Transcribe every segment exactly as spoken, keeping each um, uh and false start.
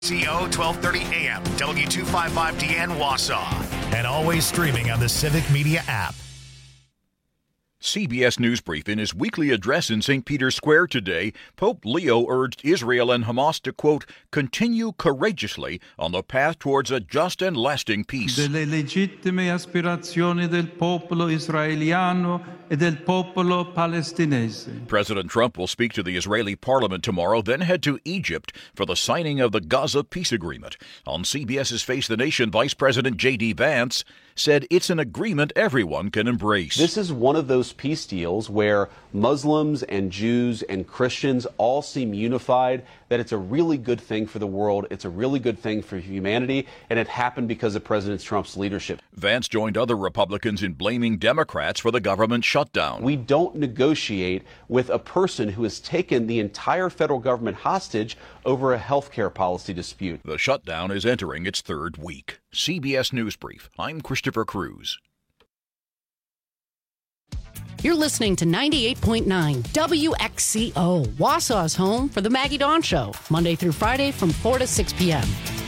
C O twelve thirty A M, W two fifty-five D N Wausau, and always streaming on the Civic Media app. C B S News Brief. In his weekly address in Saint Peter's Square today, Pope Leo urged Israel and Hamas to, quote, continue courageously on the path towards a just and lasting peace. Delle legittime aspirazioni del popolo israeliano e del popolo palestinese. President Trump will speak to the Israeli parliament tomorrow, then head to Egypt for the signing of the Gaza peace agreement. On CBS's Face the Nation, Vice President J D Vance said it's an agreement everyone can embrace. This is one of those peace deals where Muslims and Jews and Christians all seem unified, that it's a really good thing for the world, it's a really good thing for humanity, and it happened because of President Trump's leadership. Vance joined other Republicans in blaming Democrats for the government shutdown. We don't negotiate with a person who has taken the entire federal government hostage over a health care policy dispute. The shutdown is entering its third week. C B S News Brief. I'm Christopher Cruz. You're listening to ninety-eight point nine W X C O, Wausau's home for the Maggie Dawn Show, Monday through Friday from four to six p.m.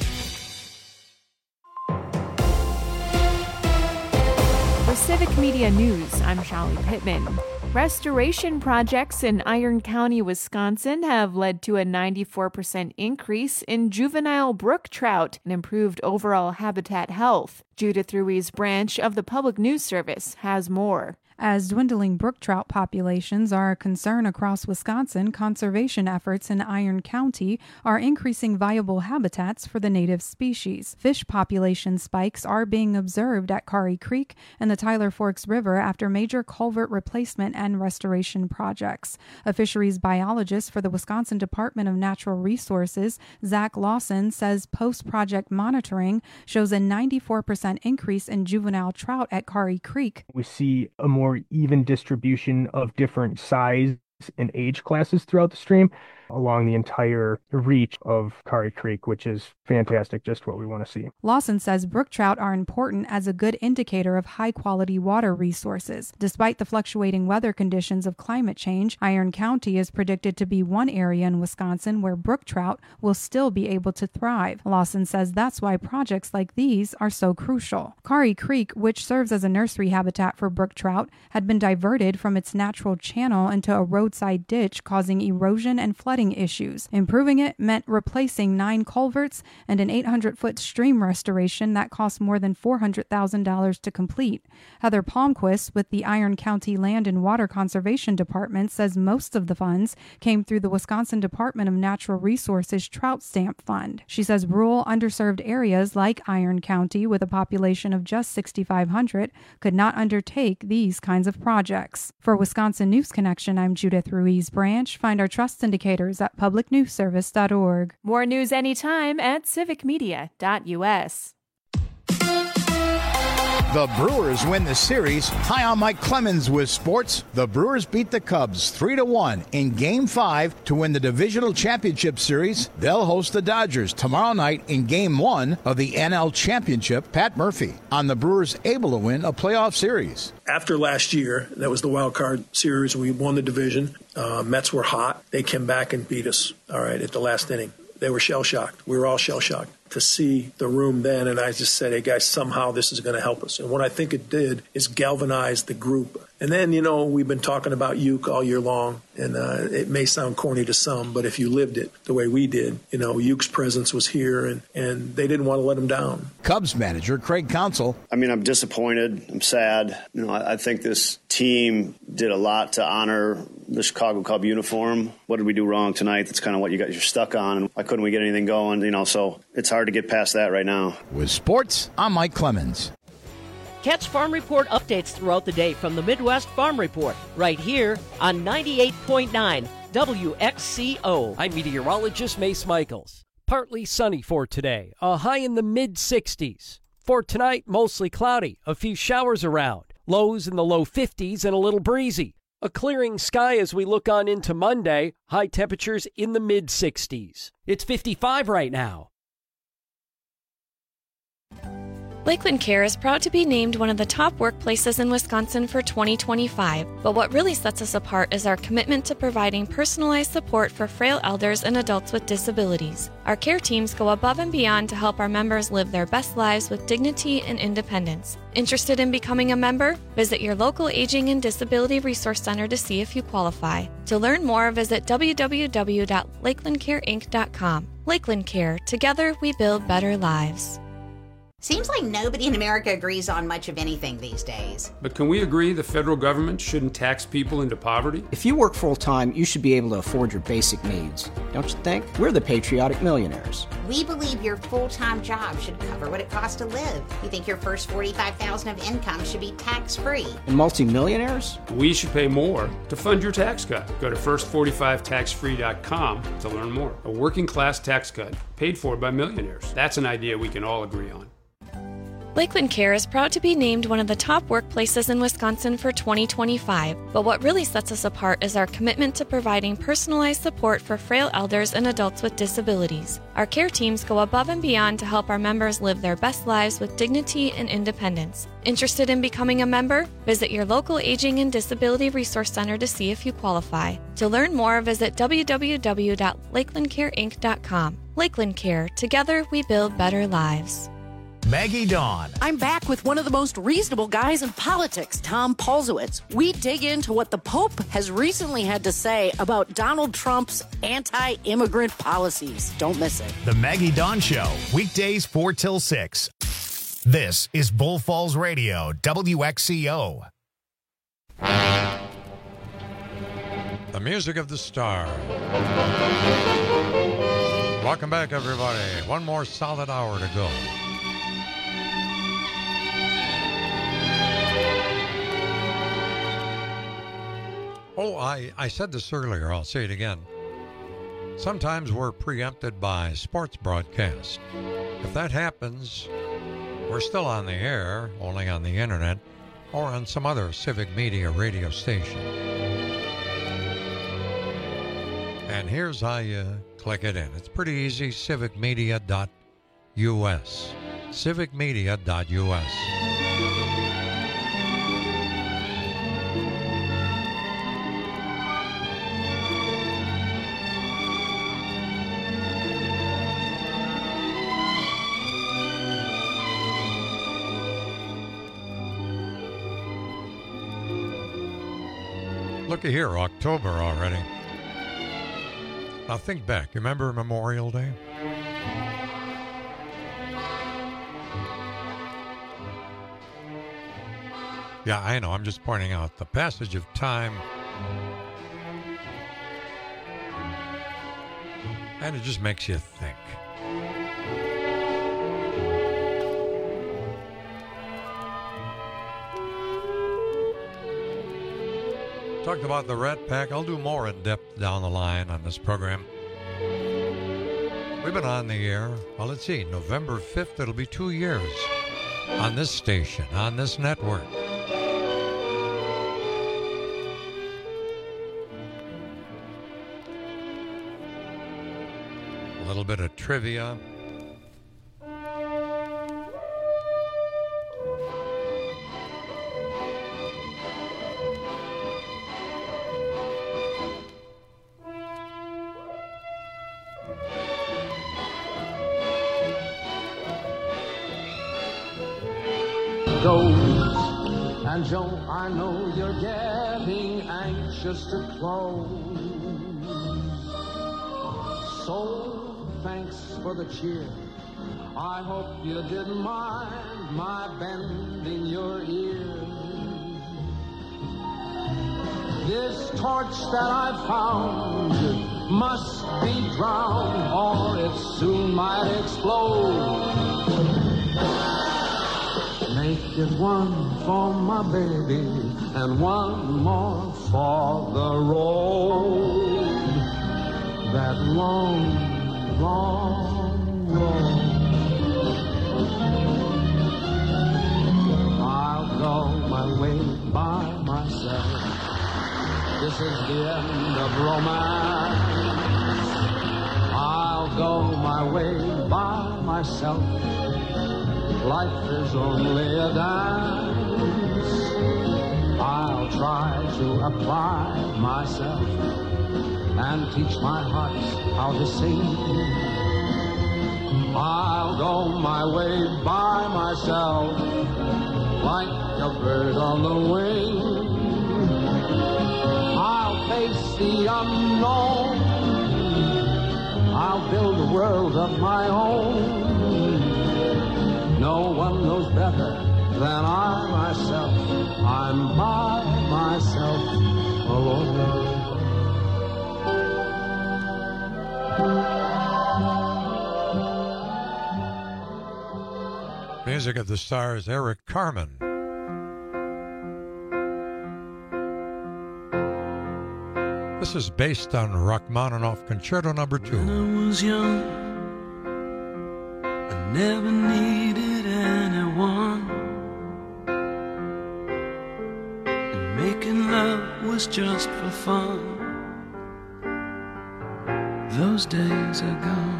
For Civic Media News, I'm Shallie Pittman. Restoration projects in Iron County, Wisconsin have led to a ninety-four percent increase in juvenile brook trout and improved overall habitat health. Judith Ruiz Branch of the Public News Service has more. As dwindling brook trout populations are a concern across Wisconsin, conservation efforts in Iron County are increasing viable habitats for the native species. Fish population spikes are being observed at Kari Creek and the Tyler Forks River after major culvert replacement and restoration projects. A fisheries biologist for the Wisconsin Department of Natural Resources, Zach Lawson, says post-project monitoring shows a ninety-four percent increase in juvenile trout at Kari Creek. We see a more more even distribution of different size and age classes throughout the stream along the entire reach of Kari Creek, which is fantastic, just what we want to see. Lawson says brook trout are important as a good indicator of high-quality water resources. Despite the fluctuating weather conditions of climate change, Iron County is predicted to be one area in Wisconsin where brook trout will still be able to thrive. Lawson says that's why projects like these are so crucial. Kari Creek, which serves as a nursery habitat for brook trout, had been diverted from its natural channel into a roadside ditch, causing erosion and flooding issues. Improving it meant replacing nine culverts and an eight hundred foot stream restoration that cost more than four hundred thousand dollars to complete. Heather Palmquist with the Iron County Land and Water Conservation Department says most of the funds came through the Wisconsin Department of Natural Resources Trout Stamp Fund. She says rural underserved areas like Iron County with a population of just sixty-five hundred could not undertake these kinds of projects. For Wisconsin News Connection, I'm Judith Ruiz Branch. Find our trust indicators at public news service dot org. More news anytime at civic media dot u s. The Brewers win the series. Hi, I'm Mike Clemens with sports. The Brewers beat the Cubs three to one in Game five to win the Divisional Championship Series. They'll host the Dodgers tomorrow night in Game one of the N L Championship. Pat Murphy on the Brewers able to win a playoff series. After last year, that was the wild card series. We won the division. Uh, Mets were hot. They came back and beat us, all right, at the last inning. They were shell-shocked. We were all shell-shocked to see the room then, and I just said, hey, guys, somehow this is going to help us. And what I think it did is galvanize the group. And then, you know, we've been talking about Uke all year long, and uh, it may sound corny to some, but if you lived it the way we did, you know, Uke's presence was here, and, and they didn't want to let him down. Cubs manager Craig Counsell. I mean, I'm disappointed. I'm sad. You know, I, I think this team did a lot to honor the Chicago Cub uniform. What did we do wrong tonight? That's kind of what you got, you're stuck on. And why couldn't we get anything going? You know, so it's hard to get past that right now. With sports, I'm Mike Clemens. Catch Farm Report updates throughout the day from the Midwest Farm Report, right here on ninety-eight point nine W X C O. I'm meteorologist Mace Michaels. Partly sunny for today, a high in the mid sixties. For tonight, mostly cloudy, a few showers around, lows in the low fifties and a little breezy. A clearing sky as we look on into Monday, high temperatures in the mid sixties. It's fifty-five right now. Lakeland Care is proud to be named one of the top workplaces in Wisconsin for twenty twenty-five, but what really sets us apart is our commitment to providing personalized support for frail elders and adults with disabilities. Our care teams go above and beyond to help our members live their best lives with dignity and independence. Interested in becoming a member? Visit your local Aging and Disability Resource Center to see if you qualify. To learn more, visit w w w dot lakeland care inc dot com. Lakeland Care. Together, we build better lives. Seems like nobody in America agrees on much of anything these days. But can we agree the federal government shouldn't tax people into poverty? If you work full-time, you should be able to afford your basic needs. Don't you think? We're the patriotic millionaires. We believe your full-time job should cover what it costs to live. We think your first forty-five thousand dollars of income should be tax-free. And multimillionaires? We should pay more to fund your tax cut. Go to first forty-five tax free dot com to learn more. A working-class tax cut paid for by millionaires. That's an idea we can all agree on. Lakeland Care is proud to be named one of the top workplaces in Wisconsin for twenty twenty-five, but what really sets us apart is our commitment to providing personalized support for frail elders and adults with disabilities. Our care teams go above and beyond to help our members live their best lives with dignity and independence. Interested in becoming a member? Visit your local Aging and Disability Resource Center to see if you qualify. To learn more, visit w w w dot lakeland care inc dot com. Lakeland Care. Together, we build better lives. Maggie Dawn. I'm back with one of the most reasonable guys in politics, Tom Polzowitz. We dig into what the Pope has recently had to say about Donald Trump's anti-immigrant policies. Don't miss it. The Maggie Dawn Show, weekdays four till six. This is Bull Falls Radio, W X C O. The music of the star. Welcome back, everybody. One more solid hour to go. Oh, I, I said this earlier, I'll say it again. Sometimes we're preempted by sports broadcast. If that happens, we're still on the air, only on the internet, or on some other civic media radio station. And here's how you click it in. It's pretty easy, civic media dot u s. civic media dot u s. Looky here, October already. Now think back. You remember Memorial Day? Yeah, I know. I'm just pointing out the passage of time. And it just makes you think. Talked about the Rat Pack. I'll do more in depth down the line on this program. We've been on the air, well, let's see, November fifth, it'll be two years on this station, on this network. A little bit of trivia. And Joe, I know you're getting anxious to close. So thanks for the cheer. I hope you didn't mind my bending your ear. This torch that I found must be drowned, or it soon might explode. Make it one for my baby and one more for the road. That long, long road. I'll go my way by myself. This is the end of romance. I'll go my way by myself. life is only a dance. I'll try to apply myself and teach my heart how to sing. I'll go my way by myself like a bird on the wing. I'll face the unknown. I'll build a world of my own. No one knows better than I myself. I'm by myself alone. Music of the Stars, Eric Carmen. This is based on Rachmaninoff Concerto Number Two. When I was young, I never needed anyone, and making love was just for fun. Those days are gone.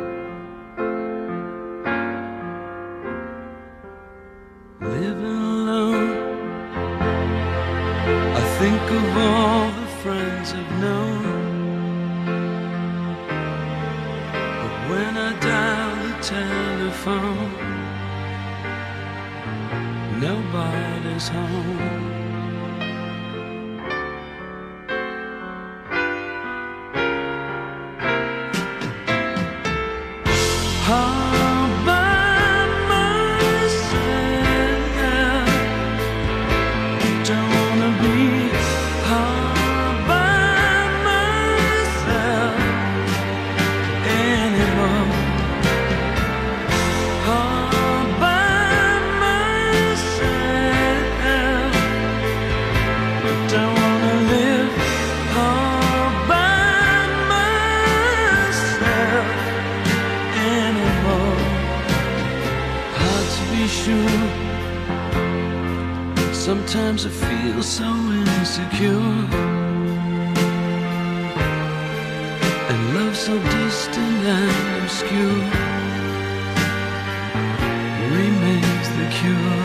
Living alone, I think of all the friends I've known. But when I dial the telephone, nobody's home. All by myself, don't wanna be all by myself anymore. All by myself, don't wanna live all by myself anymore. Hard to be sure. Sometimes I feel so insecure, and love so distant and obscure remains the cure.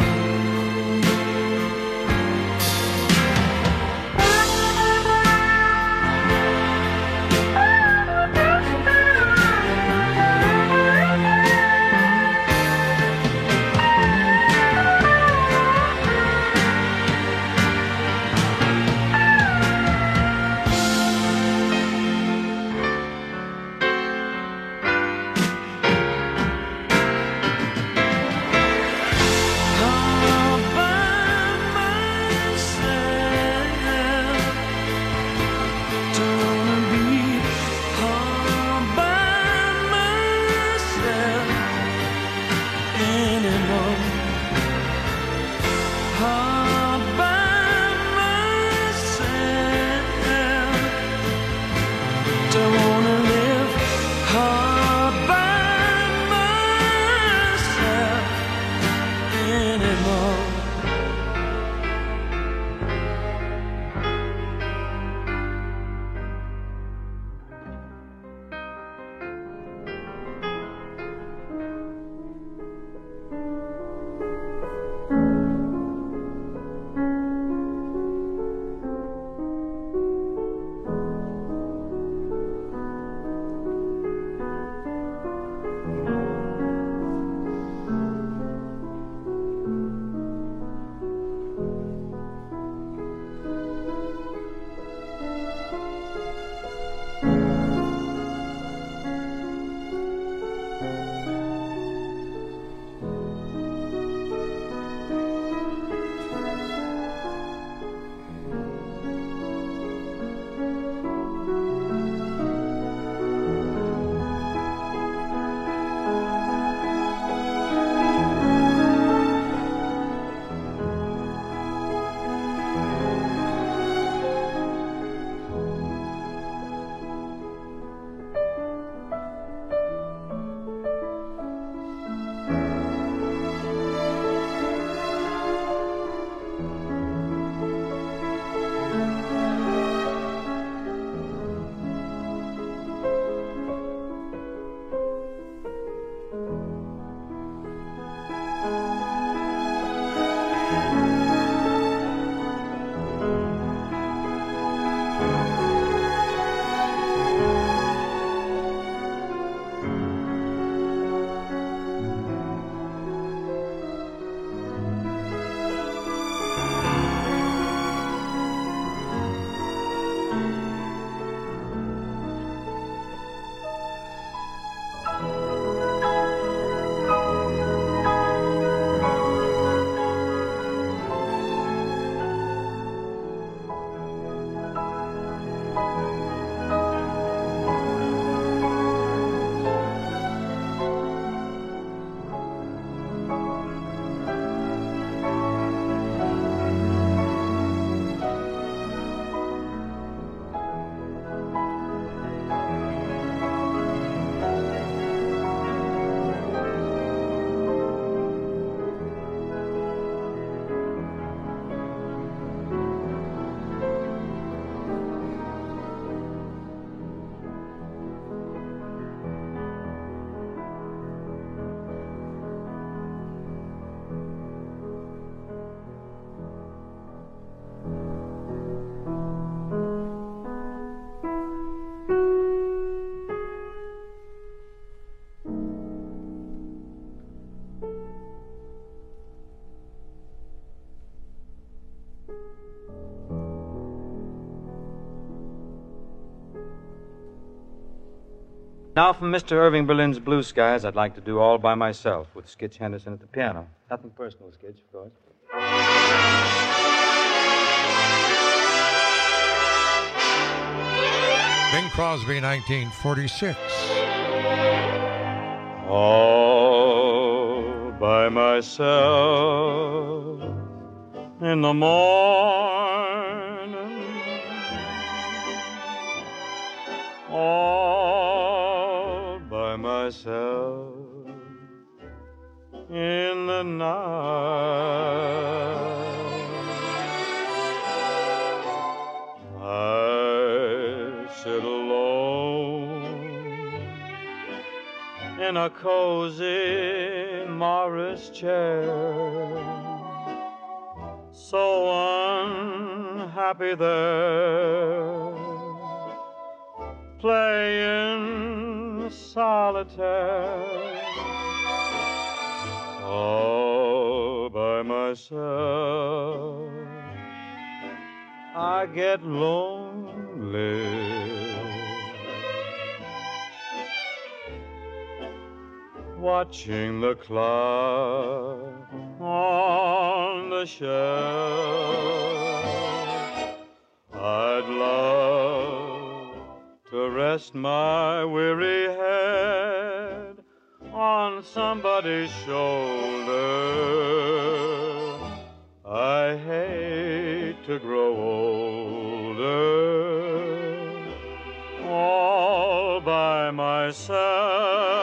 Now from Mister Irving Berlin's Blue Skies, I'd like to do All by Myself with Skitch Henderson at the piano. Nothing personal, Skitch, of course. Bing Crosby, nineteen forty-six. All by myself in the morning, all by myself in the night. I sit alone in a cozy Morris chair, so unhappy there, playing solitaire, all by myself. I get lonely, watching the clock on the shelf. I'd love to rest my weary head on somebody's shoulder. I hate to grow older all by myself.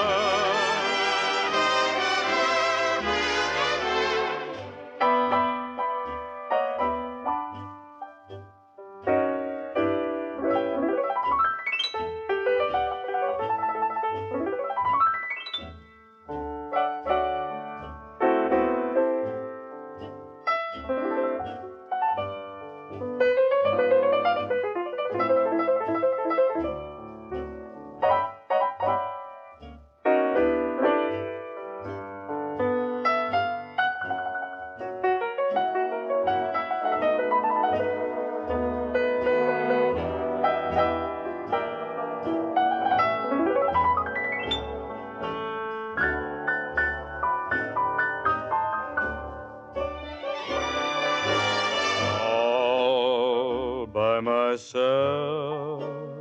Myself,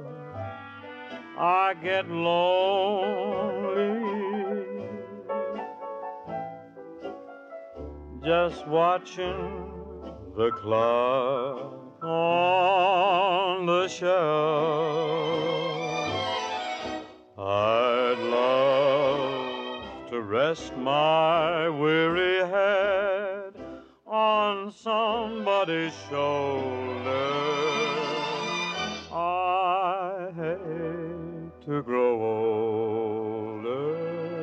I get lonely, just watching the clock on the shelf. I'd love to rest my weary head on somebody's shoulder. I hate to grow older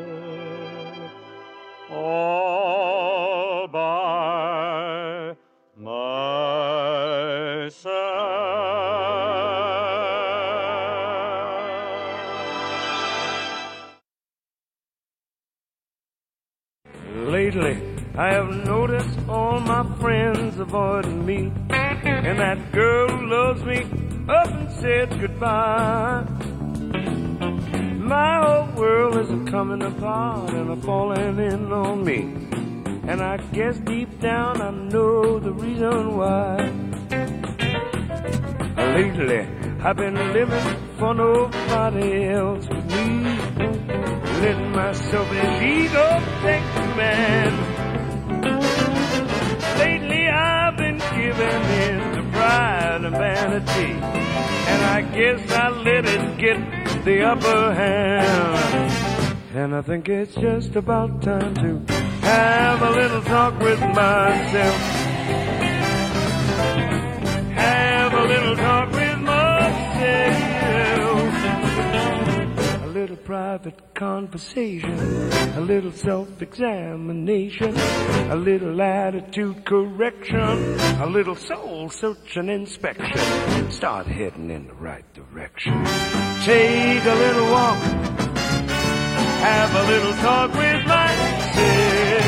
all by myself. Lately, I have noticed all my friends avoiding me, and that girl who loves me up and said goodbye. My whole world is a coming apart and a falling in on me, and I guess deep down I know the reason why. Lately I've been living for nobody else but me, letting myself his ego take command. Lately I've been giving in to pride and vanity, and I guess I let it get the upper hand. And I think it's just about time to have a little talk with myself. Have a little talk with myself. A little private conversation, a little self-examination, a little attitude correction, a little soul search and inspection. Start heading in the right direction. Take a little walk, have a little talk with myself.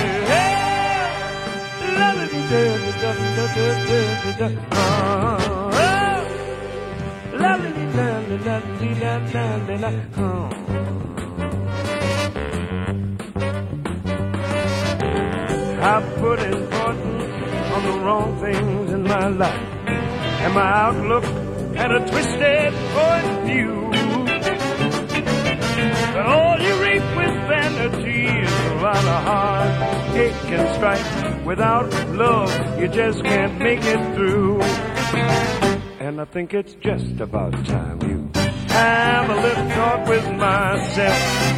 La la la la la I put importance on the wrong things in my life, and my outlook had a twisted point of view. But all you reap with vanity is a lot of heartache and strife. Without love, you just can't make it through. And I think it's just about time you have a little talk with myself.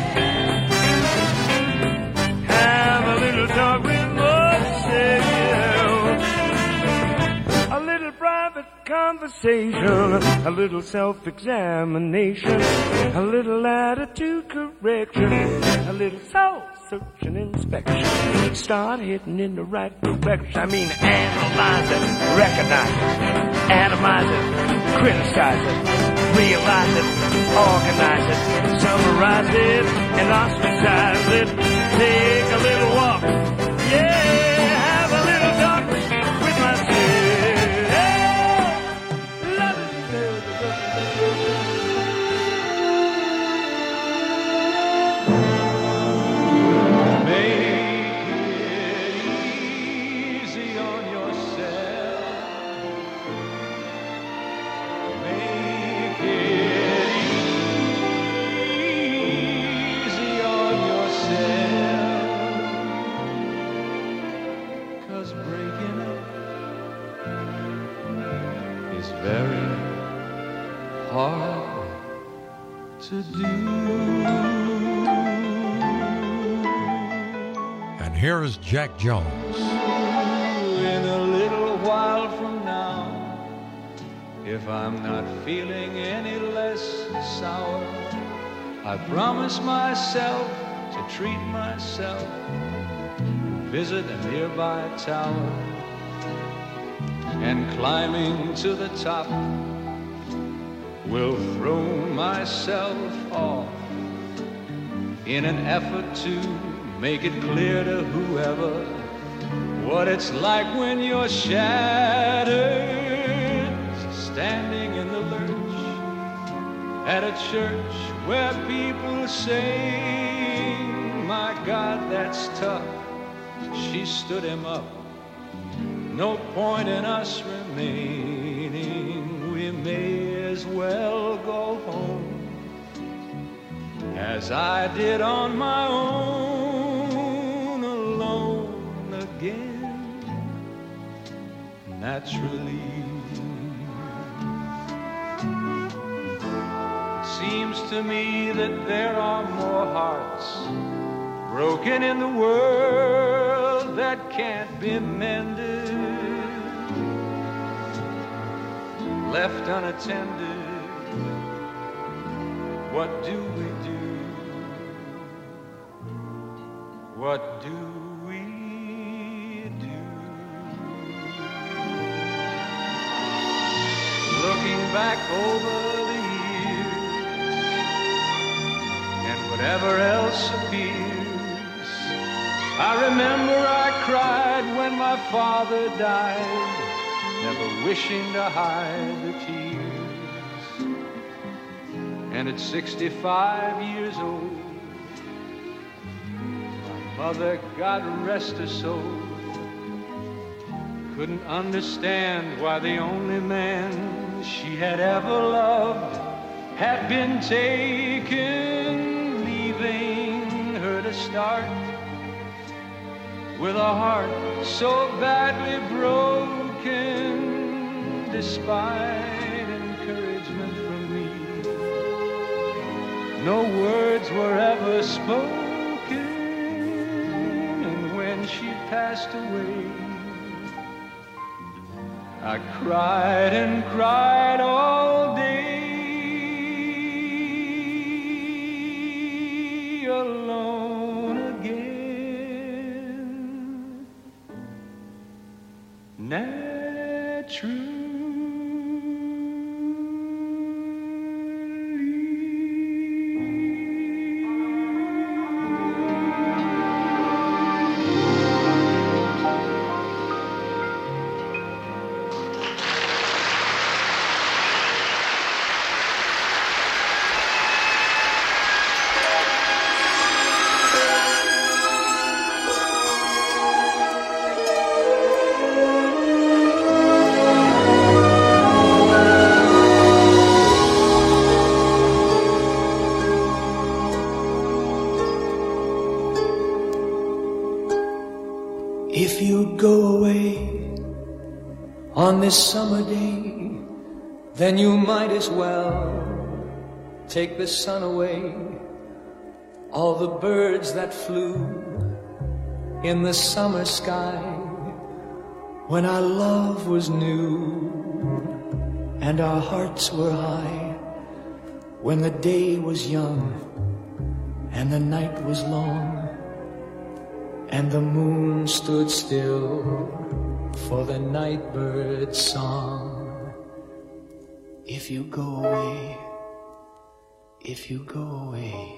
Have a little talk with myself. A little private conversation, a little self-examination, a little attitude correction, a little soul-searching inspection. Start hitting in the right direction. I mean, analyze it, recognize it, atomize it, criticize it, realize it, organize it, summarize it, and ostracize it. Take a little walk, yeah, have a little talk with myself. To do. And here is Jack Jones. In a little while from now, if I'm not feeling any less sour, I promise myself to treat myself, visit a nearby tower, and climbing to the top, will throw myself off in an effort to make it clear to whoever what it's like when you're shattered, standing in the lurch at a church where people sing, my God, that's tough. She stood him up. No point in us remaining. We may as well go home as I did on my own, alone again, naturally. It seems to me that there are more hearts broken in the world that can't be mended, left unattended. What do we do? What do we do? Looking back over the years and whatever else appears, I remember I cried when my father died, never wishing to hide the tears. And at sixty-five years old, my mother, God rest her soul, couldn't understand why the only man she had ever loved had been taken, leaving her to start with a heart so badly broken, despite encouragement from me. No words were ever spoken, and when she passed away, I cried and cried all day, alone again, naturally. If you go away on this summer day, then you might as well take the sun away. All the birds that flew in the summer sky when our love was new and our hearts were high, when the day was young and the night was long and the moon stood still for the nightbird's song. If you go away, if you go away,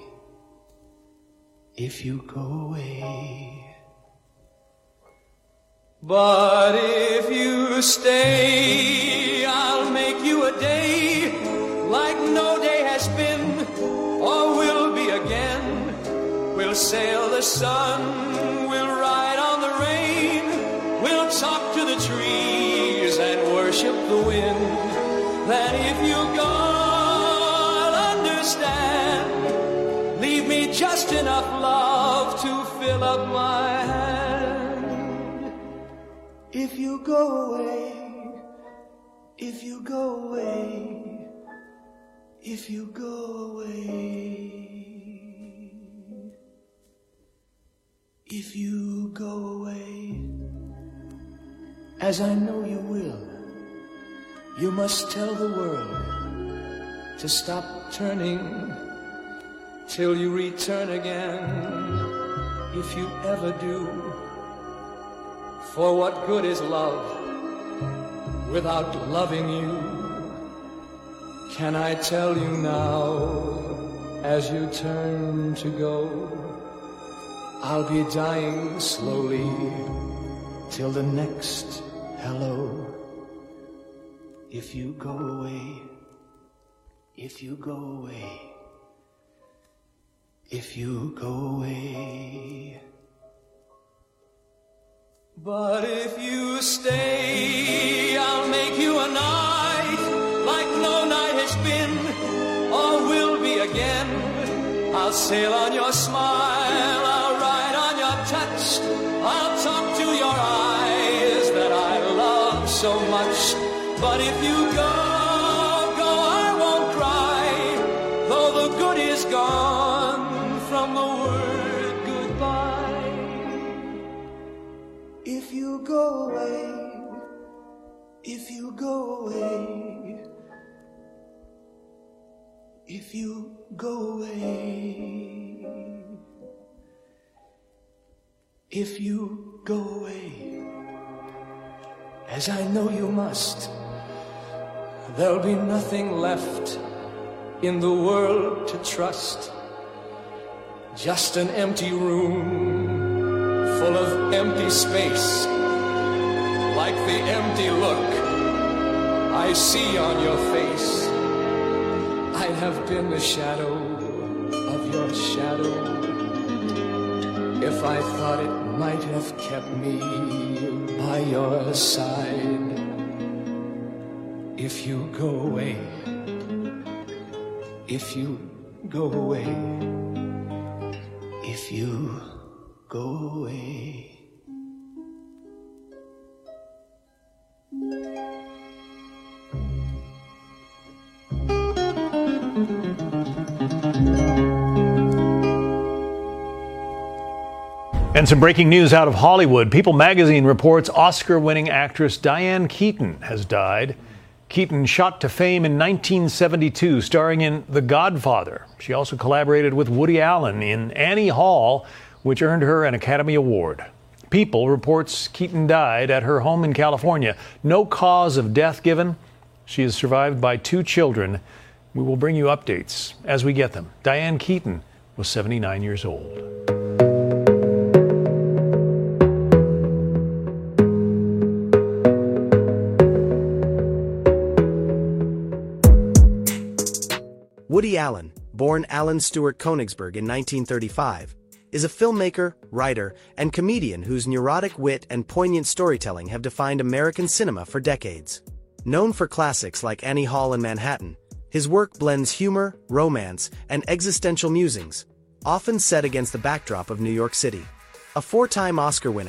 if you go away. But if you stay, I'll make you a day like no day has been or will be again. We'll sail the sun, we'll ride on the rain, we'll talk to the trees and worship the wind. That if you go, I'll understand. Leave me just enough love to fill up my hand. If you go away, if you go away, if you go away, if you go away, as I know you will, you must tell the world to stop turning till you return again, if you ever do. For what good is love without loving you? Can I tell you now, as you turn to go, I'll be dying slowly till the next hello. If you go away, if you go away, if you go away. But if you stay, I'll make you a night like no night has been or will be again. I'll sail on your smile, I'll ride on your touch, I'll talk to your eyes that I love so much. But if you go, go, I won't cry, though the good is gone from the word goodbye. If you go away, if you go away, if you go away, if you go away, as I know you must, there'll be nothing left in the world to trust. Just an empty room full of empty space, like the empty look I see on your face. I have been the shadow of your shadow. If I thought it might have kept me by your side. If you go away, if you go away, if you go away. And some breaking news out of Hollywood. People magazine reports Oscar-winning actress Diane Keaton has died. Keaton shot to fame in nineteen seventy-two, starring in The Godfather. She also collaborated with Woody Allen in Annie Hall, which earned her an Academy Award. People reports Keaton died at her home in California. No cause of death given. She is survived by two children. We will bring you updates as we get them. Diane Keaton was seventy-nine years old. Woody Allen, born Alan Stewart Konigsberg in nineteen thirty-five, is a filmmaker, writer, and comedian whose neurotic wit and poignant storytelling have defined American cinema for decades. Known for classics like Annie Hall and Manhattan, his work blends humor, romance, and existential musings, often set against the backdrop of New York City. A four-time Oscar winner,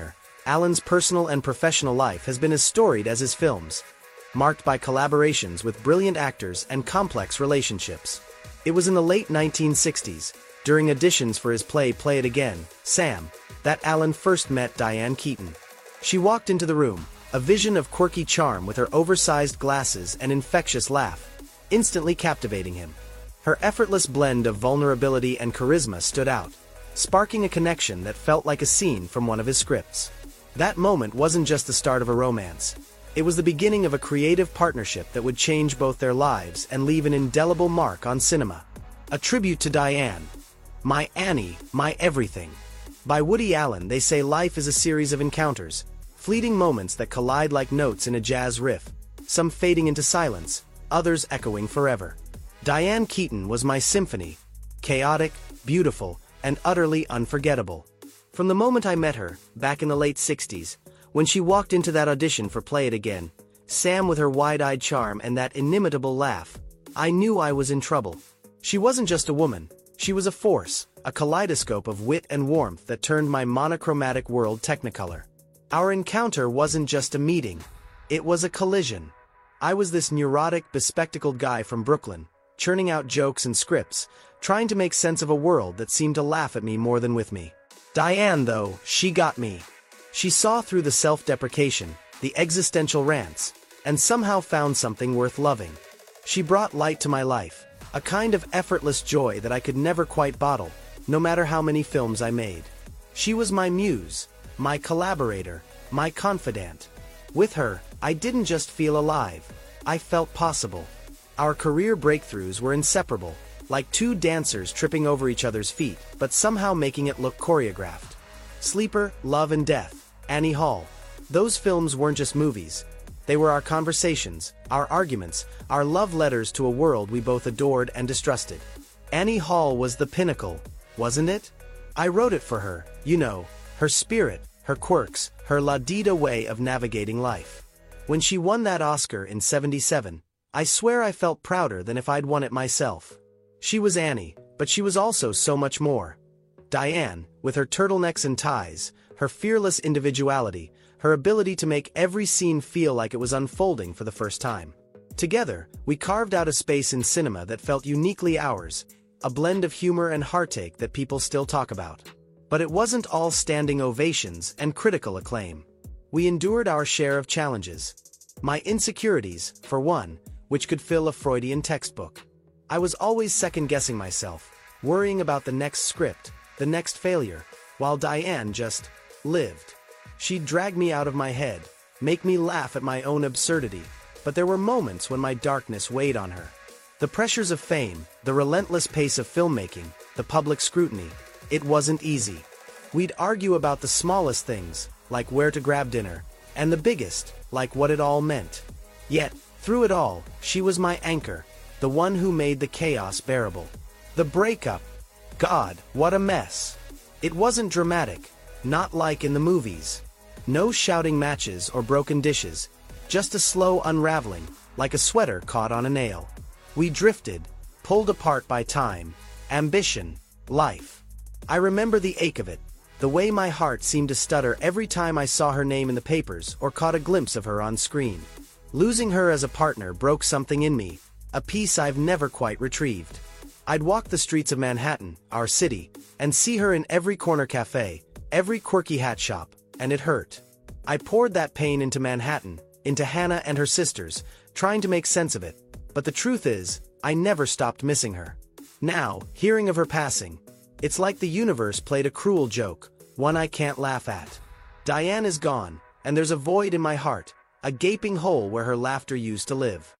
Alan's personal and professional life has been as storied as his films, marked by collaborations with brilliant actors and complex relationships. It was in the late nineteen sixties, during auditions for his play Play It Again, Sam, that Alan first met Diane Keaton. She walked into the room, a vision of quirky charm with her oversized glasses and infectious laugh, instantly captivating him. Her effortless blend of vulnerability and charisma stood out, sparking a connection that felt like a scene from one of his scripts. That moment wasn't just the start of a romance. It was the beginning of a creative partnership that would change both their lives and leave an indelible mark on cinema. A tribute to Diane. My Annie, My Everything. By Woody Allen, they say life is a series of encounters, fleeting moments that collide like notes in a jazz riff, some fading into silence, others echoing forever. Diane Keaton was my symphony, chaotic, beautiful, and utterly unforgettable. From the moment I met her, back in the late sixties, when she walked into that audition for Play It Again, Sam with her wide-eyed charm and that inimitable laugh, I knew I was in trouble. She wasn't just a woman, she was a force, a kaleidoscope of wit and warmth that turned my monochromatic world technicolor. Our encounter wasn't just a meeting, it was a collision. I was this neurotic, bespectacled guy from Brooklyn, churning out jokes and scripts, trying to make sense of a world that seemed to laugh at me more than with me. Diane, though, she got me. She saw through the self-deprecation, the existential rants, and somehow found something worth loving. She brought light to my life, a kind of effortless joy that I could never quite bottle, no matter how many films I made. She was my muse, my collaborator, my confidant. With her, I didn't just feel alive, I felt possible. Our career breakthroughs were inseparable, like two dancers tripping over each other's feet, but somehow making it look choreographed. Sleeper, Love and Death, Annie Hall. Those films weren't just movies. They were our conversations, our arguments, our love letters to a world we both adored and distrusted. Annie Hall was the pinnacle, wasn't it? I wrote it for her, you know, her spirit, her quirks, her la-di-da way of navigating life. When she won that Oscar in seventy-seven, I swear I felt prouder than if I'd won it myself. She was Annie, but she was also so much more. Diane, with her turtlenecks and ties, her fearless individuality, her ability to make every scene feel like it was unfolding for the first time. Together, we carved out a space in cinema that felt uniquely ours, a blend of humor and heartache that people still talk about. But it wasn't all standing ovations and critical acclaim. We endured our share of challenges. My insecurities, for one, which could fill a Freudian textbook. I was always second-guessing myself, worrying about the next script, the next failure, while Diane just lived. She'd drag me out of my head, make me laugh at my own absurdity, but there were moments when my darkness weighed on her. The pressures of fame, the relentless pace of filmmaking, the public scrutiny, it wasn't easy. We'd argue about the smallest things, like where to grab dinner, and the biggest, like what it all meant. Yet, through it all, she was my anchor, the one who made the chaos bearable. The breakup. God, what a mess. It wasn't dramatic, not like in the movies. No shouting matches or broken dishes, just a slow unraveling, like a sweater caught on a nail. We drifted, pulled apart by time, ambition, life. I remember the ache of it, the way my heart seemed to stutter every time I saw her name in the papers or caught a glimpse of her on screen. Losing her as a partner broke something in me, a piece I've never quite retrieved. I'd walk the streets of Manhattan, our city, and see her in every corner cafe, every quirky hat shop, and it hurt. I poured that pain into Manhattan, into Hannah and her sisters, trying to make sense of it, but the truth is, I never stopped missing her. Now, hearing of her passing, it's like the universe played a cruel joke, one I can't laugh at. Diane is gone, and there's a void in my heart, a gaping hole where her laughter used to live.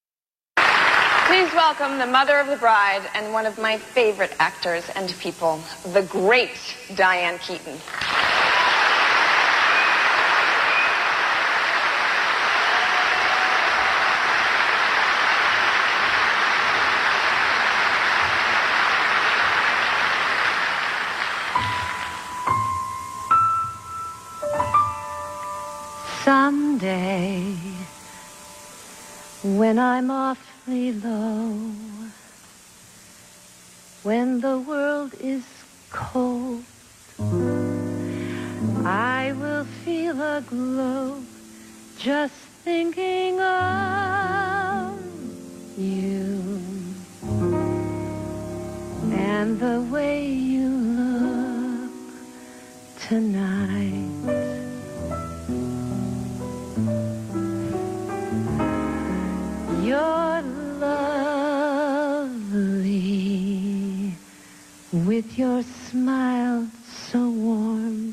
Please welcome the mother of the bride and one of my favorite actors and people, the great Diane Keaton. Someday, when I'm awfully low, when the world is cold, I I will feel a glow just thinking of you and the way you look tonight. You're lovely with your smile so warm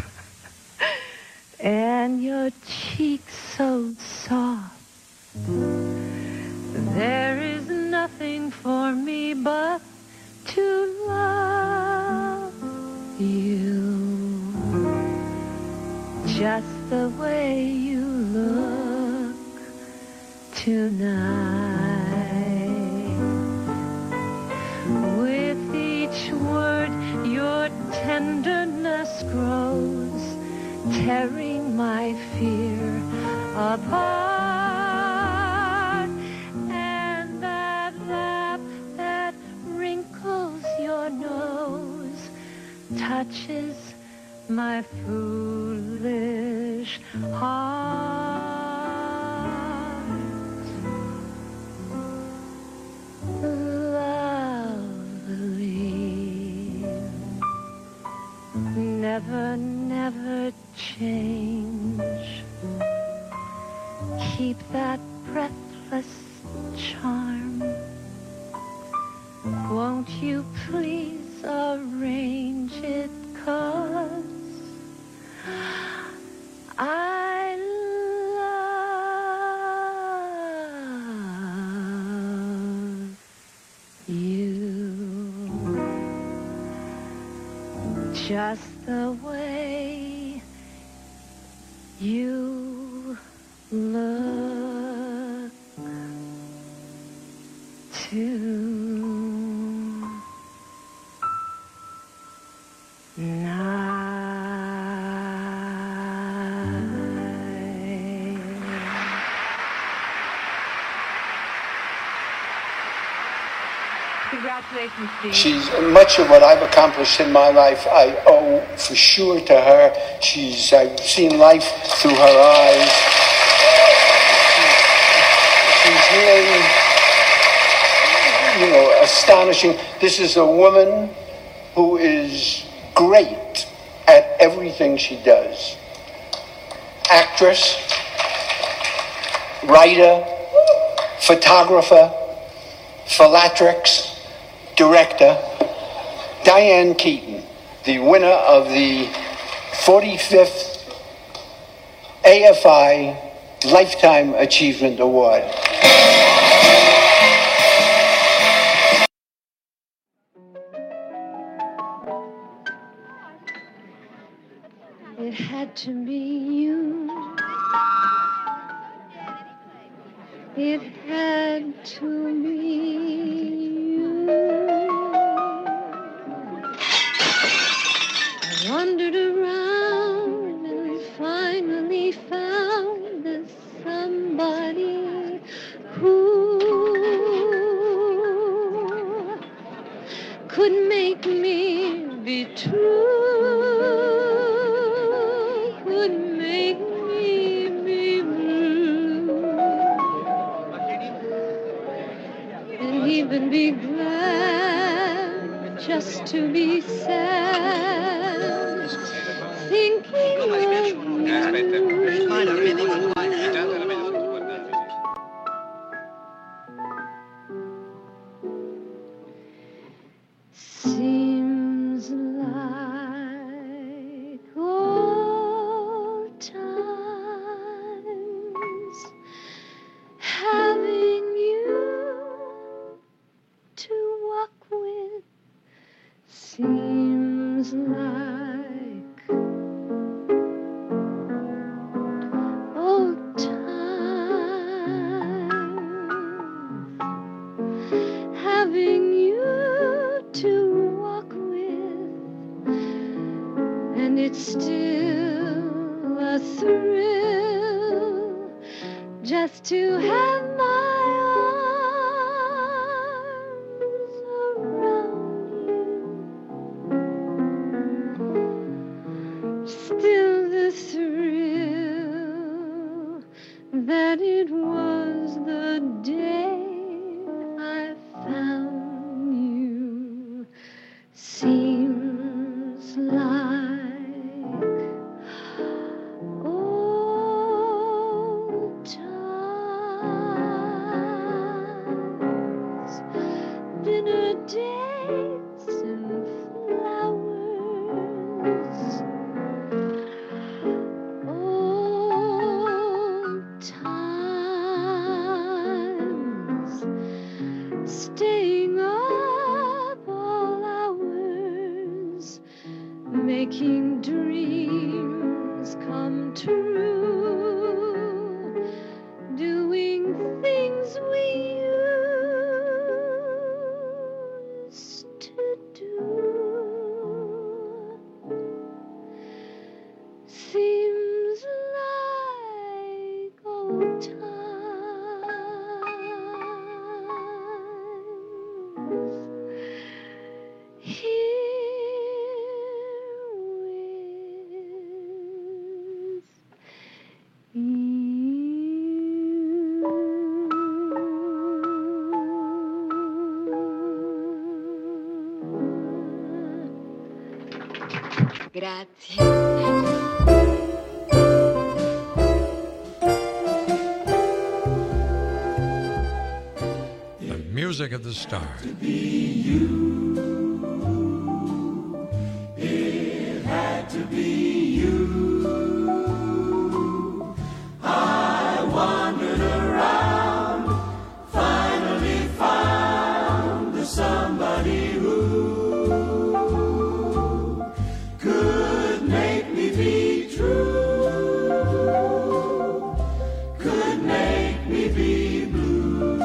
and your cheeks so soft. There is nothing for me but to love you just the way you look tonight. With each word your tenderness grows, tearing my fear apart. And that laugh that wrinkles your nose touches my foolish heart. Lovely, never, never change. Keep that breathless charm. Won't you please arrange it, 'cause I love you just the way you look Congratulations, Steve. She's much of what I've accomplished in my life. I owe for sure to her. She's I've seen life through her eyes. She's really, you know, astonishing. This is a woman who is great at everything she does. Actress, writer, photographer, philatrix, director. Diane Keaton, the winner of the forty-fifth A F I Lifetime Achievement Award. It had to be you. It had to be you. I wandered around and finally found there's somebody who could make me be true. Even be glad just to be sad, thinking of you. Seems like old times having to walk with. Seems like old times having you to walk with, and it's still a thrill just to have my still the Old times, staying up all hours, making dreams come true, doing things we used to do. Seems like old times. Grazie. The music of the stars. To be you, it had to be you. I wandered around, finally found the somebody who could make me be true, could make me be blue,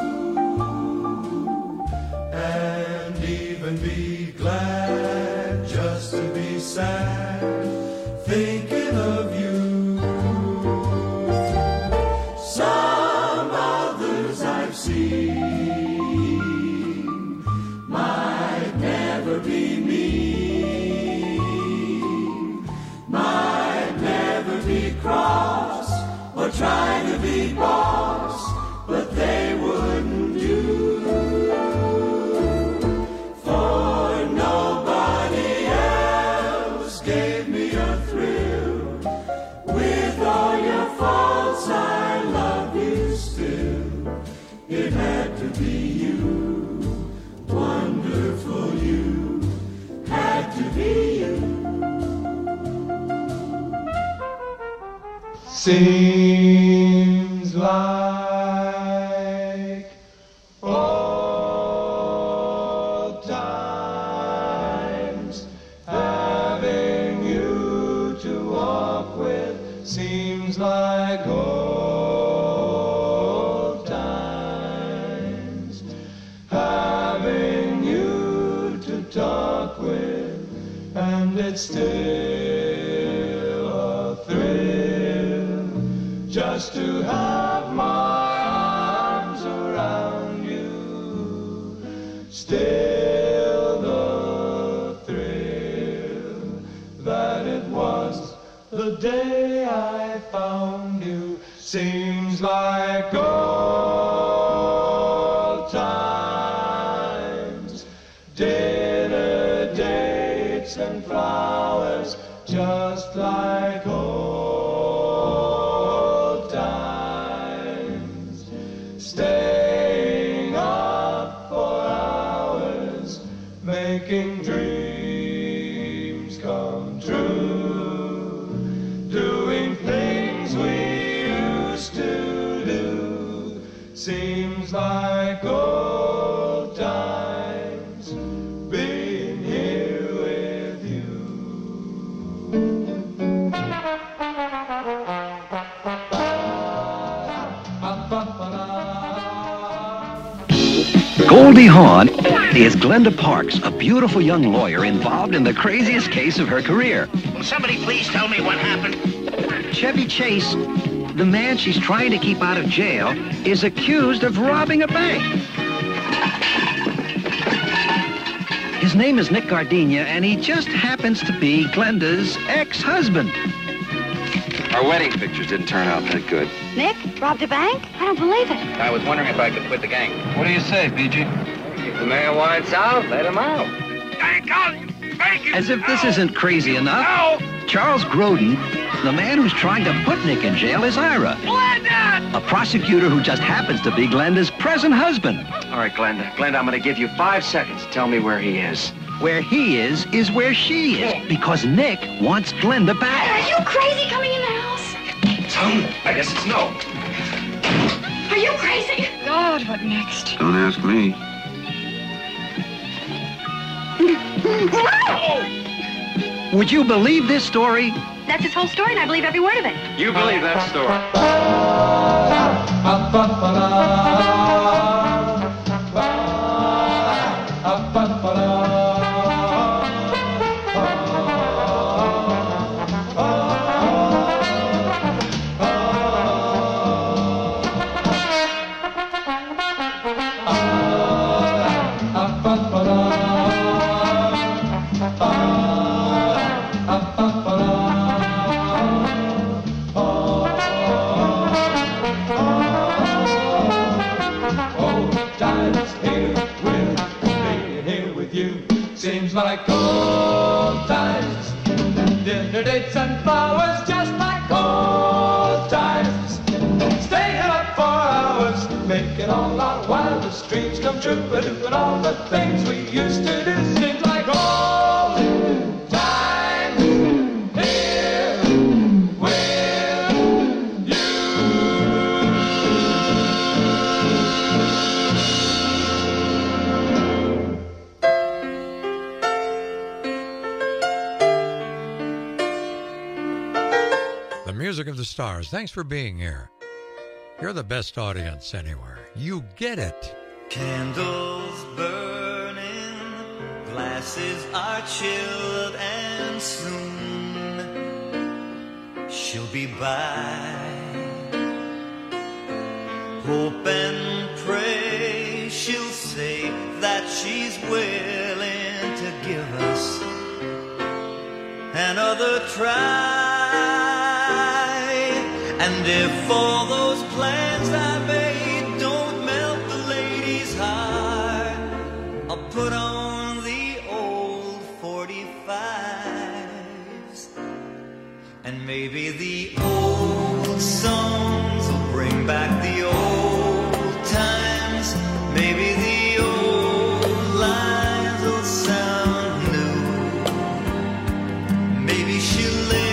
and even be glad just to be sad, thinking of you. Some others I've seen might never be me, might never be cross or try to be boss, but they wouldn't do. For nobody else gave me a thrill. With all your faults, I love you still. It had to be you, wonderful you, had to be you. Seems like old times, having you to walk with. Seems like old times, having you to talk with, and it's still a thrill just to have my arms around you. Still the thrill that it was the day I found you. Seems like old times, dinner dates and flowers, just like old times, staying up for hours, making dreams come true, doing things we used to do. Seems like old times, being here with you. Goldie Hawn is Glenda Parks, a beautiful young lawyer involved in the craziest case of her career. Will somebody please tell me what happened? Chevy Chase, the man she's trying to keep out of jail, is accused of robbing a bank. His name is Nick Gardenia, and he just happens to be Glenda's ex-husband. Our wedding pictures didn't turn out that good. Nick robbed a bank? I don't believe it. I was wondering if I could quit the gang. What do you say, B G? If the mayor wants out, let him out. As if this isn't crazy enough, Charles Grodin, the man who's trying to put Nick in jail, is Ira. Glenda! A prosecutor who just happens to be Glenda's present husband. All right, Glenda. Glenda, I'm going to give you five seconds to tell me where he is. Where he is, is where she is. Because Nick wants Glenda back. Are you crazy coming in the house? Um, I guess it's no. Are you crazy? God, what next? Don't ask me. Would you believe this story? That's his whole story, and I believe every word of it. You believe that story? Seems like old times, dinner dates and flowers, just like old times. Staying up for hours, making all our wildest dreams come true, but doing all the things we used to do. Seems like old times here with you. Music of the Stars, thanks for being here. You're the best audience anywhere. You get it. Candles burning, glasses are chilled, and soon she'll be by. Hope and pray she'll say that she's willing to give us another try. And if all those plans I made don't melt the lady's heart, I'll put on the old forty-fives. And maybe the old songs will bring back the old times. Maybe the old lines will sound new. Maybe she'll live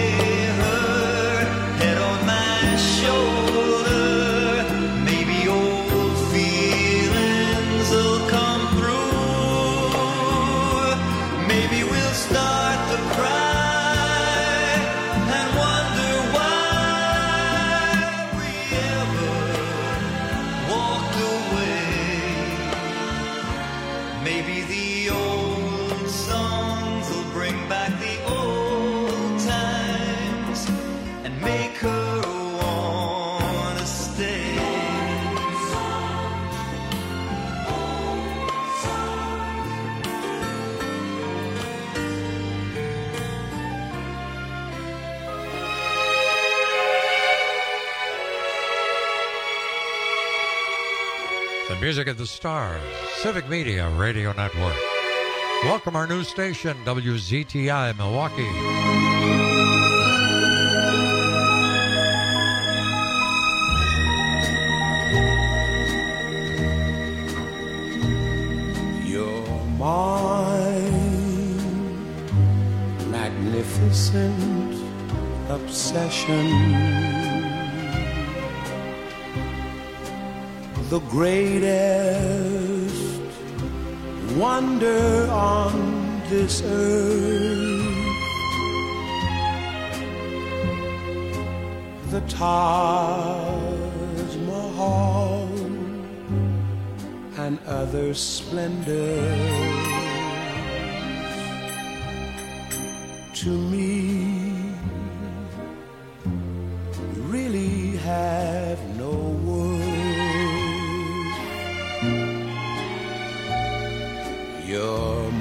Music of the Stars, Civic Media Radio Network. Welcome our new station, W Z T I Milwaukee. You're mine, magnificent obsession. The greatest wonder on this earth. The Taj Mahal and other splendors. To me, really have no words. You're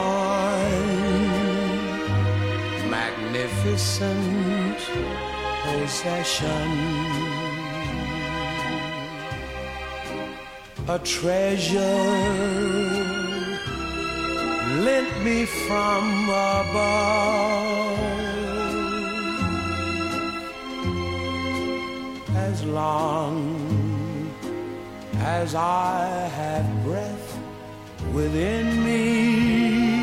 mine, magnificent possession, a treasure lent me from above. As long as I have breath within me,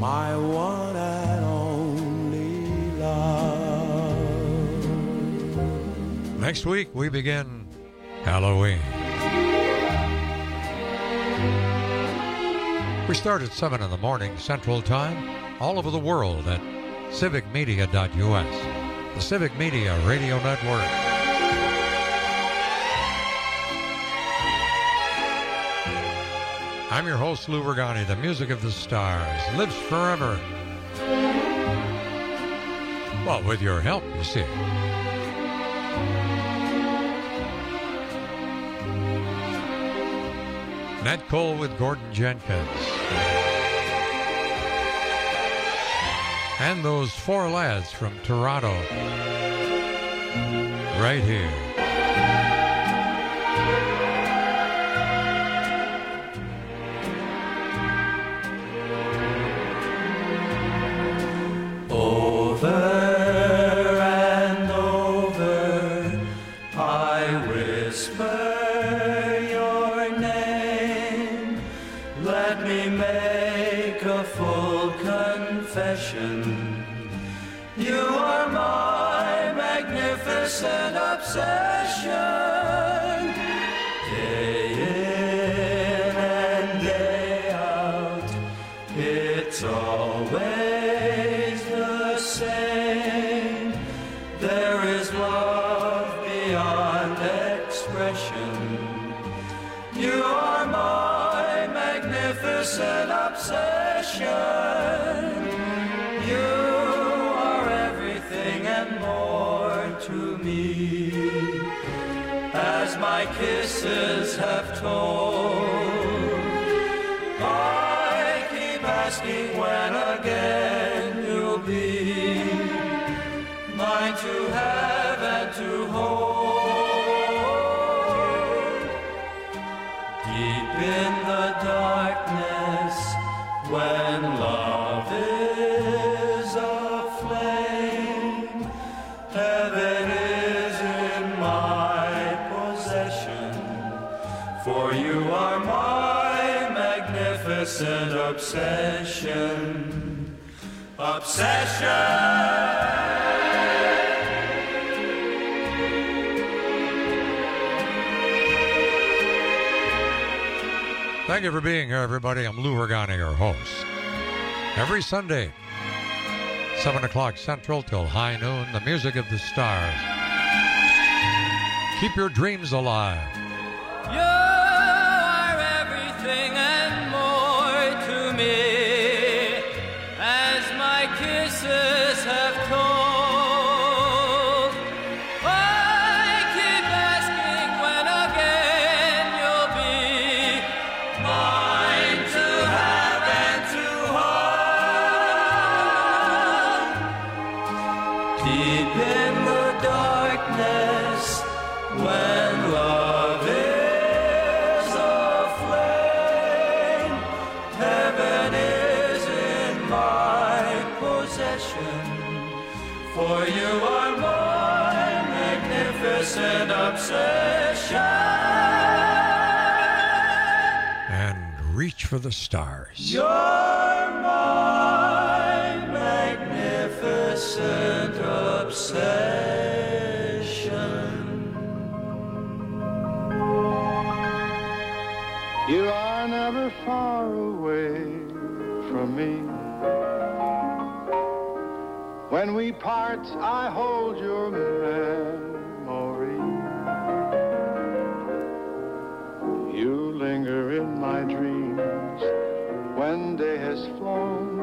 my one and only love. Next week, we begin Halloween. We start at seven in the morning Central Time, all over the world at civic media dot U S, the Civic Media Radio Network. I'm your host, Lou Ragani. The music of the stars lives forever. Well, with your help, you see. Nat Cole with Gordon Jenkins. And those four lads from Toronto. Right here. Over and over, I whisper your name. Let me make a full confession. You are my magnificent obsession. Day in and day out, it's always the same. There is love beyond expression. You are my magnificent obsession. You are everything and more to me, as my kisses have told. I keep asking when again you'll be mine to have and to hold. Deep in the darkness, when love is aflame, heaven is in my possession, for you are my magnificent obsession. Obsession. Thank you for being here, everybody. I'm Lou Ragani, your host. Every Sunday, seven o'clock Central till high noon, the music of the stars. Keep your dreams alive. You are everything and more to me, as my kisses have told. I keep asking when again you'll be mine to have and to hold. Deep in the darkness, when love is aflame, heaven is in my possession, for you are my magnificent obsession. And reach for the stars. You're my magnificent obsession. You are never far away from me. When we part, I hold your memory. You linger in my dreams when day has flown,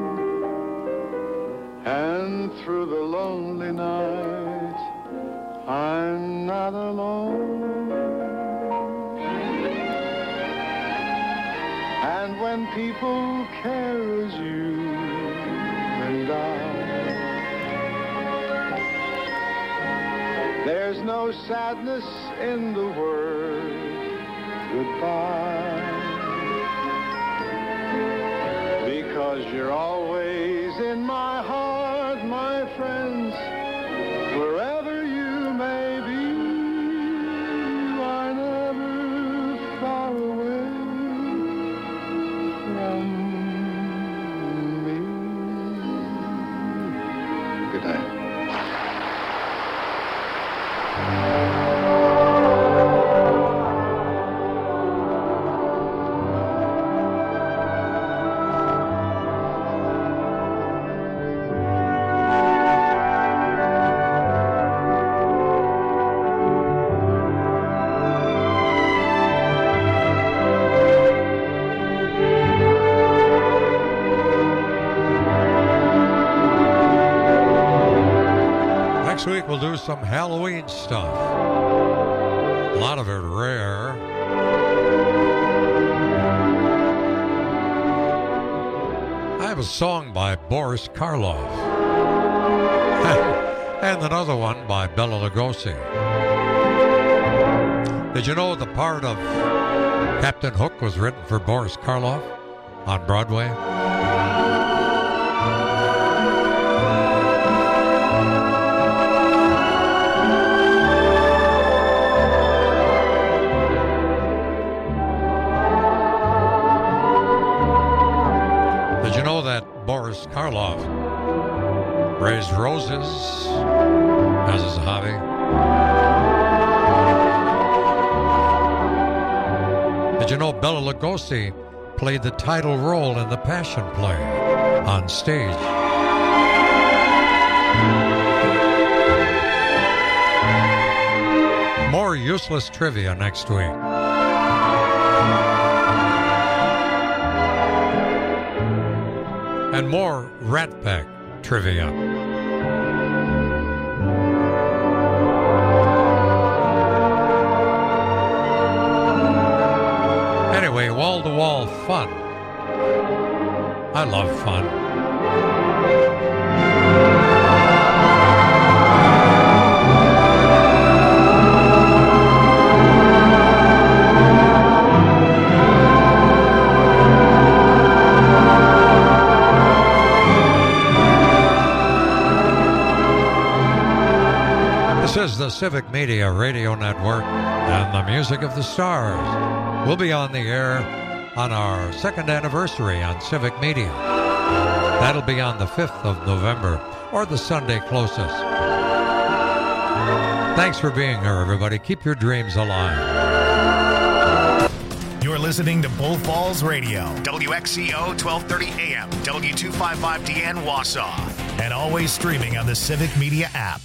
and through the lonely night, I'm not alone. And when people care as you and I, there's no sadness in the word goodbye, because you're always in my heart, my friends, wherever you may be. You are never far away from me. Next week, we'll do some Halloween stuff. A lot of it rare. I have a song by Boris Karloff. And another one by Bela Lugosi. Did you know the part of Captain Hook was written for Boris Karloff on Broadway? Did you know that Boris Karloff raised roses as his hobby? Did you know Bela Lugosi played the title role in the Passion Play on stage? More useless trivia next week. And more Rat Pack trivia. Anyway, wall-to-wall fun. I love fun. This is the Civic Media Radio Network and the Music of the Stars. We'll be on the air on our second anniversary on Civic Media. That'll be on the fifth of November, or the Sunday closest. Thanks for being here, everybody. Keep your dreams alive. You're listening to Bull Falls Radio, W X C O twelve thirty A M, W two fifty-five D N Wausau, and always streaming on the Civic Media app.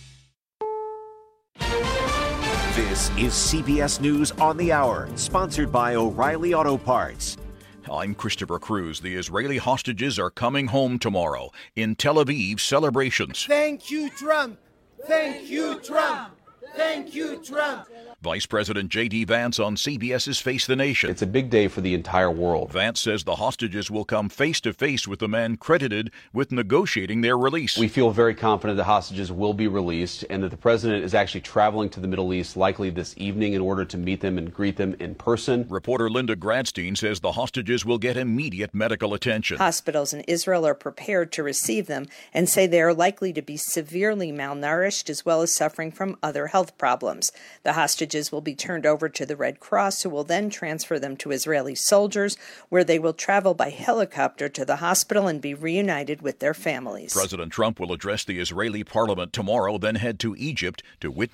This is C B S News on the Hour, sponsored by O'Reilly Auto Parts. I'm Christopher Cruz. The Israeli hostages are coming home tomorrow in Tel Aviv celebrations. Thank you, Trump. Thank you, Trump. Thank you, Trump. Vice President J D. Vance on CBS's Face the Nation. It's a big day for the entire world. Vance says the hostages will come face-to-face with the man credited with negotiating their release. We feel very confident the hostages will be released and that the president is actually traveling to the Middle East likely this evening in order to meet them and greet them in person. Reporter Linda Gradstein says the hostages will get immediate medical attention. Hospitals in Israel are prepared to receive them and say they are likely to be severely malnourished as well as suffering from other health problems. The hostages will be turned over to the Red Cross, who will then transfer them to Israeli soldiers, where they will travel by helicopter to the hospital and be reunited with their families. President Trump will address the Israeli parliament tomorrow, then head to Egypt to witness